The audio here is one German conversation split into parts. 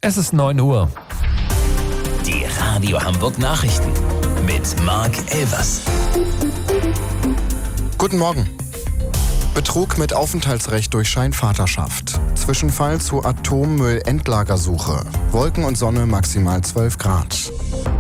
Es ist 9 Uhr. Die Radio Hamburg Nachrichten mit Marc Elvers. Guten Morgen. Betrug mit Aufenthaltsrecht durch Scheinvaterschaft. Zwischenfall zu Atommüllendlagersuche. Wolken und Sonne maximal 12 Grad.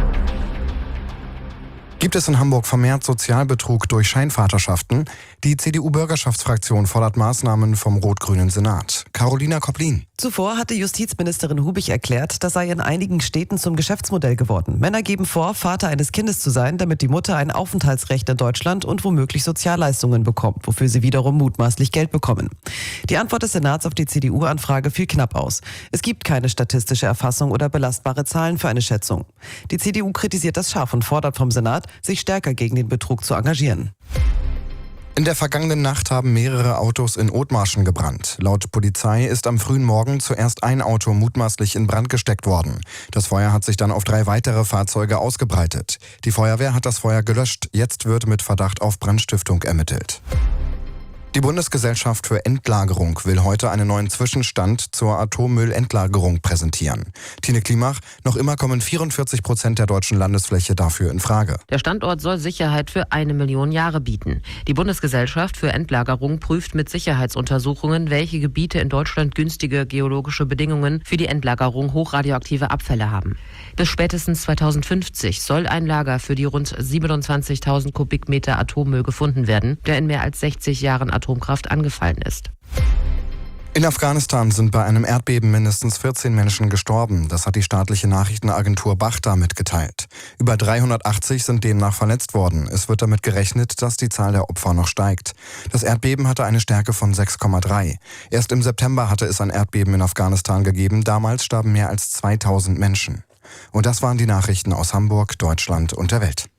Gibt es in Hamburg vermehrt Sozialbetrug durch Scheinvaterschaften? Die CDU-Bürgerschaftsfraktion fordert Maßnahmen vom rot-grünen Senat. Carolina Koplin. Zuvor hatte Justizministerin Hubig erklärt, das sei in einigen Städten zum Geschäftsmodell geworden. Männer geben vor, Vater eines Kindes zu sein, damit die Mutter ein Aufenthaltsrecht in Deutschland und womöglich Sozialleistungen bekommt, wofür sie wiederum mutmaßlich Geld bekommen. Die Antwort des Senats auf die CDU-Anfrage fiel knapp aus. Es gibt keine statistische Erfassung oder belastbare Zahlen für eine Schätzung. Die CDU kritisiert das scharf und fordert vom Senat, sich stärker gegen den Betrug zu engagieren. In der vergangenen Nacht haben mehrere Autos in Othmarschen gebrannt. Laut Polizei ist am frühen Morgen zuerst ein Auto mutmaßlich in Brand gesteckt worden. Das Feuer hat sich dann auf 3 weitere Fahrzeuge ausgebreitet. Die Feuerwehr hat das Feuer gelöscht. Jetzt wird mit Verdacht auf Brandstiftung ermittelt. Die Bundesgesellschaft für Endlagerung will heute einen neuen Zwischenstand zur Atommüllendlagerung präsentieren. Tine Klimach, noch immer kommen 44% der deutschen Landesfläche dafür in Frage. Der Standort soll Sicherheit für 1 Million Jahre bieten. Die Bundesgesellschaft für Endlagerung prüft mit Sicherheitsuntersuchungen, welche Gebiete in Deutschland günstige geologische Bedingungen für die Endlagerung hochradioaktiver Abfälle haben. Bis spätestens 2050 soll ein Lager für die rund 27.000 Kubikmeter Atommüll gefunden werden, der in mehr als 60 Jahren Atomkraft angefallen ist. In Afghanistan sind bei einem Erdbeben mindestens 14 Menschen gestorben. Das hat die staatliche Nachrichtenagentur Bachta mitgeteilt. Über 380 sind demnach verletzt worden. Es wird damit gerechnet, dass die Zahl der Opfer noch steigt. Das Erdbeben hatte eine Stärke von 6,3. Erst im September hatte es ein Erdbeben in Afghanistan gegeben. Damals starben mehr als 2000 Menschen. Und das waren die Nachrichten aus Hamburg, Deutschland und der Welt.